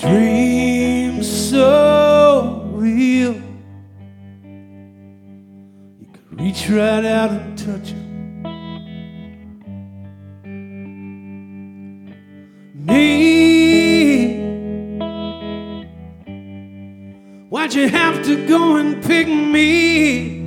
dreams so real, you could reach right out and touch it. Me, why'd you have to go and pick me?